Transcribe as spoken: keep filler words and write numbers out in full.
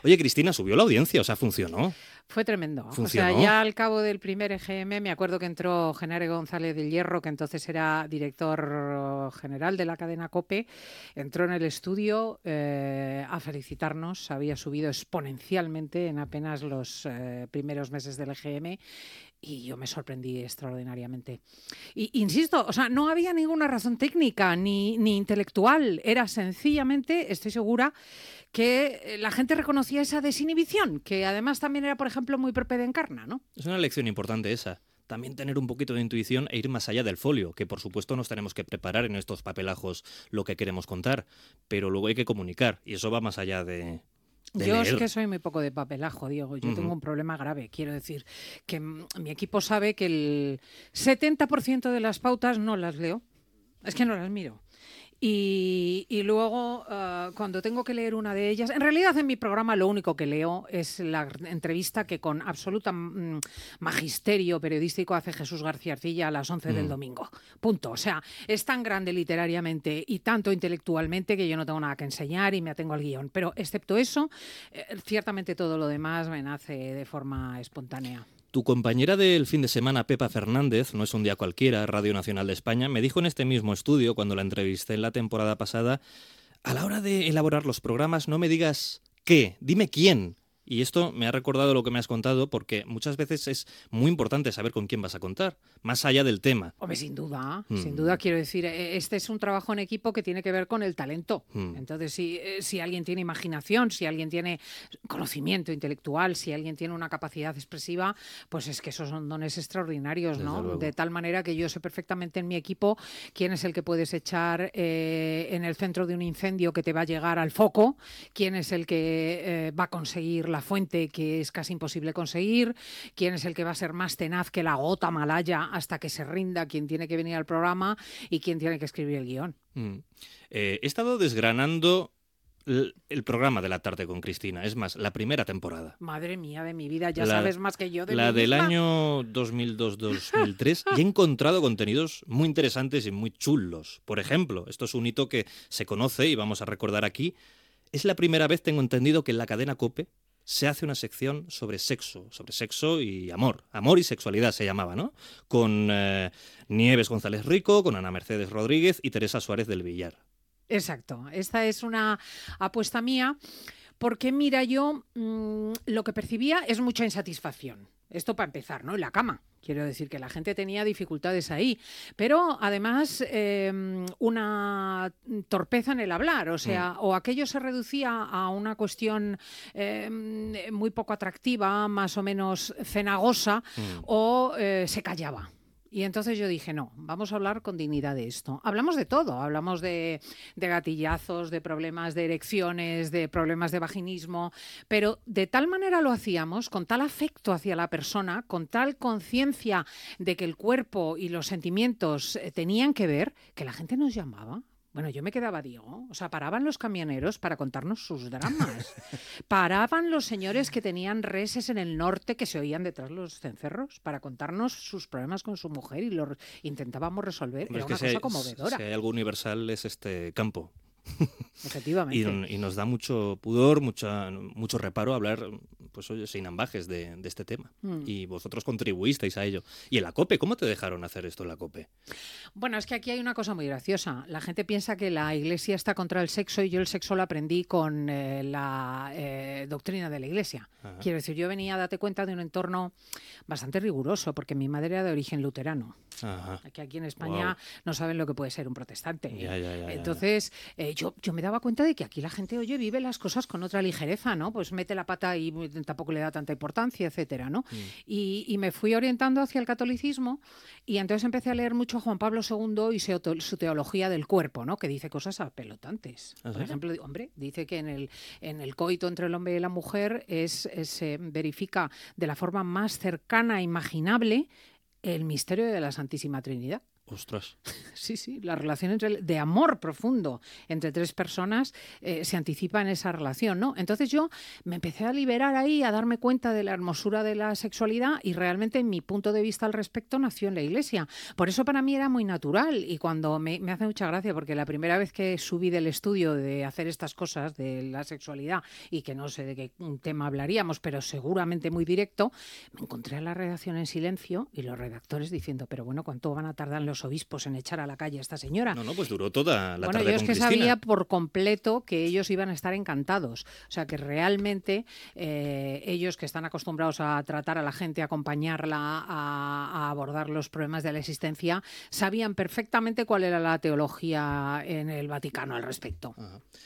Oye, Cristina, subió la audiencia, o sea, funcionó. Fue tremendo. ¿Funcionó? O sea, ya al cabo del primer E G M, me acuerdo que entró Genaro González del Hierro, que entonces era director general de la cadena COPE, entró en el estudio eh, a felicitarnos. Había subido exponencialmente en apenas los eh, primeros meses del E G M. Y yo me sorprendí extraordinariamente. Y insisto, o sea, no había ninguna razón técnica ni, ni intelectual. Era sencillamente, estoy segura, que la gente reconocía esa desinhibición, que además también era, por ejemplo, muy propia de Encarna, ¿no? Es una lección importante esa. También tener un poquito de intuición e ir más allá del folio, que por supuesto nos tenemos que preparar en estos papelajos lo que queremos contar, pero luego hay que comunicar, y eso va más allá de... De Yo leer. es que soy muy poco de papelajo, Diego. Yo uh-huh. tengo un problema grave. Quiero decir que m- mi equipo sabe que el setenta por ciento de las pautas no las leo. Es que no las miro. Y, y luego, uh, cuando tengo que leer una de ellas, en realidad en mi programa lo único que leo es la entrevista que con absoluta mm, magisterio periodístico hace Jesús García Arcilla a las once mm. del domingo. Punto. O sea, es tan grande literariamente y tanto intelectualmente que yo no tengo nada que enseñar y me atengo al guión. Pero excepto eso, eh, ciertamente todo lo demás me nace de forma espontánea. Tu compañera del fin de semana, Pepa Fernández, no es un día cualquiera, Radio Nacional de España, me dijo en este mismo estudio, cuando la entrevisté en la temporada pasada, a la hora de elaborar los programas no me digas qué, dime quién. Y esto me ha recordado lo que me has contado, porque muchas veces es muy importante saber con quién vas a contar, más allá del tema. Hombre, sin duda, mm. sin duda, quiero decir, este es un trabajo en equipo que tiene que ver con el talento. Mm. Entonces, si, si alguien tiene imaginación, si alguien tiene conocimiento intelectual, si alguien tiene una capacidad expresiva, pues es que esos son dones extraordinarios, Desde ¿no? luego. De tal manera que yo sé perfectamente en mi equipo quién es el que puedes echar eh, en el centro de un incendio que te va a llegar al foco, quién es el que eh, va a conseguir la fuente que es casi imposible conseguir, quién es el que va a ser más tenaz que la gota malaya hasta que se rinda, quién tiene que venir al programa y quién tiene que escribir el guión. Mm. Eh, he estado desgranando el, el programa de la tarde con Cristina, es más, la primera temporada. Madre mía de mi vida, ya la, sabes más que yo de La mí del misma. año dos mil dos dos mil tres y he encontrado contenidos muy interesantes y muy chulos. Por ejemplo, esto es un hito que se conoce y vamos a recordar aquí. Es la primera vez, tengo entendido, que en la cadena COPE se hace una sección sobre sexo, sobre sexo y amor. Amor y sexualidad se llamaba, ¿no? Con eh, Nieves González Rico, con Ana Mercedes Rodríguez y Teresa Suárez del Villar. Exacto. Esta es una apuesta mía porque, mira, yo mmm, lo que percibía es mucha insatisfacción. Esto para empezar, ¿no? En la cama. Quiero decir que la gente tenía dificultades ahí, pero además eh, una torpeza en el hablar, o sea, mm. o aquello se reducía a una cuestión eh, muy poco atractiva, más o menos cenagosa, mm. o eh, se callaba. Y entonces yo dije, no, vamos a hablar con dignidad de esto. Hablamos de todo, hablamos de, de gatillazos, de problemas de erecciones, de problemas de vaginismo, pero de tal manera lo hacíamos, con tal afecto hacia la persona, con tal conciencia de que el cuerpo y los sentimientos tenían que ver, que la gente nos llamaba. Bueno, yo me quedaba, Diego, o sea, paraban los camioneros para contarnos sus dramas. Paraban los señores que tenían reses en el norte que se oían detrás de los cencerros para contarnos sus problemas con su mujer y los intentábamos resolver. Hombre, Era es una que cosa si conmovedora. Si hay algo universal es este campo. Efectivamente. Y, y nos da mucho pudor, mucha, mucho reparo hablar, pues oye, sin ambajes de, de este tema. Mm. Y vosotros contribuisteis a ello. ¿Y en la COPE? ¿Cómo te dejaron hacer esto en la COPE? Bueno, es que aquí hay una cosa muy graciosa. La gente piensa que la Iglesia está contra el sexo y yo el sexo lo aprendí con eh, la eh, doctrina de la Iglesia. Ajá. Quiero decir, yo venía, date cuenta, de un entorno bastante riguroso, porque mi madre era de origen luterano. Ajá. Aquí, aquí en España wow. no saben lo que puede ser un protestante. ¿eh? Ya, ya, ya, Entonces, eh, yo, yo me daba cuenta de que aquí la gente, oye, vive las cosas con otra ligereza, ¿no? Pues mete la pata y tampoco le da tanta importancia, etcétera, ¿no? Mm. Y, y me fui orientando hacia el catolicismo y entonces empecé a leer mucho a Juan Pablo segundo y su teología del cuerpo, ¿no? Que dice cosas apelotantes. ¿Ah, sí? Por ejemplo, hombre, dice que en el, en el coito entre el hombre y la mujer es, es, se verifica de la forma más cercana e imaginable el misterio de la Santísima Trinidad. Ostras. Sí, sí, la relación entre, de amor profundo entre tres personas eh, se anticipa en esa relación, ¿no? Entonces yo me empecé a liberar ahí, a darme cuenta de la hermosura de la sexualidad y realmente mi punto de vista al respecto nació en la iglesia. Por eso para mí era muy natural y cuando me, me hace mucha gracia porque la primera vez que subí del estudio de hacer estas cosas de la sexualidad y que no sé de qué tema hablaríamos, pero seguramente muy directo, me encontré a la redacción en silencio y los redactores diciendo, pero bueno, ¿cuánto van a tardar los obispos en echar a la calle a esta señora? No, no, pues duró toda la bueno, tarde yo es con que Cristina. sabía por completo que ellos iban a estar encantados. O sea, que realmente eh, ellos que están acostumbrados a tratar a la gente, a acompañarla, a, a abordar los problemas de la existencia, sabían perfectamente cuál era la teología en el Vaticano al respecto. Ajá.